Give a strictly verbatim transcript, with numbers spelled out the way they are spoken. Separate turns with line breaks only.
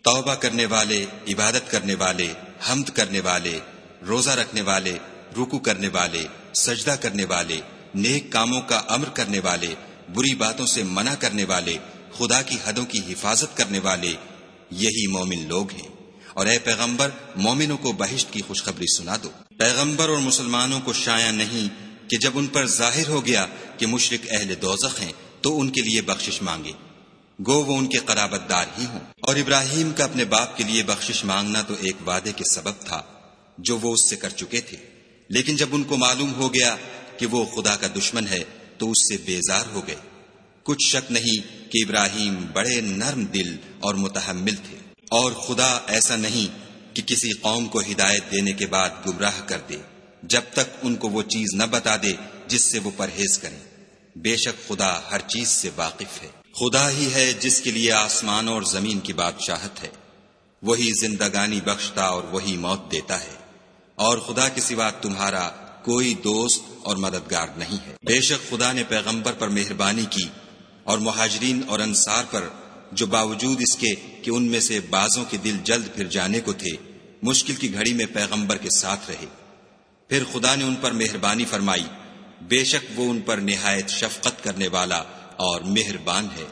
توبہ کرنے والے، عبادت کرنے والے، حمد کرنے والے، روزہ رکھنے والے، رکوع کرنے والے، سجدہ کرنے والے، نیک کاموں کا امر کرنے والے، بری باتوں سے منع کرنے والے، خدا کی حدوں کی حفاظت کرنے والے، یہی مومن لوگ ہیں۔ اور اے پیغمبر، مومنوں کو بہشت کی خوشخبری سنا دو۔ پیغمبر اور مسلمانوں کو شایع نہیں کہ جب ان پر ظاہر ہو گیا کہ مشرک اہل دوزخ ہیں تو ان کے لیے بخشش مانگے، گو وہ ان کے قرابت دار ہی ہوں۔ اور ابراہیم کا اپنے باپ کے لیے بخشش مانگنا تو ایک وعدے کے سبب تھا جو وہ اس سے کر چکے تھے، لیکن جب ان کو معلوم ہو گیا کہ وہ خدا کا دشمن ہے تو اس سے بیزار ہو گئے۔ کچھ شک نہیں کہ ابراہیم بڑے نرم دل اور متحمل تھے، اور خدا ایسا نہیں کہ کسی قوم کو ہدایت دینے کے بعد گمراہ کر دے جب تک ان کو وہ چیز نہ بتا دے جس سے وہ پرہیز کریں۔ بے شک خدا ہر چیز سے واقف ہے۔ خدا ہی ہے جس کے لیے آسمان اور زمین کی بادشاہت ہے، وہی زندگانی بخشتا اور وہی موت دیتا ہے، اور خدا کے سوا تمہارا کوئی دوست اور مددگار نہیں ہے۔ بے شک خدا نے پیغمبر پر مہربانی کی اور مہاجرین اور انصار پر، جو باوجود اس کے کہ ان میں سے بعضوں کے دل جلد پھر جانے کو تھے، مشکل کی گھڑی میں پیغمبر کے ساتھ رہے۔ پھر خدا نے ان پر مہربانی فرمائی، بے شک وہ ان پر نہایت شفقت کرنے والا اور مہربان ہے۔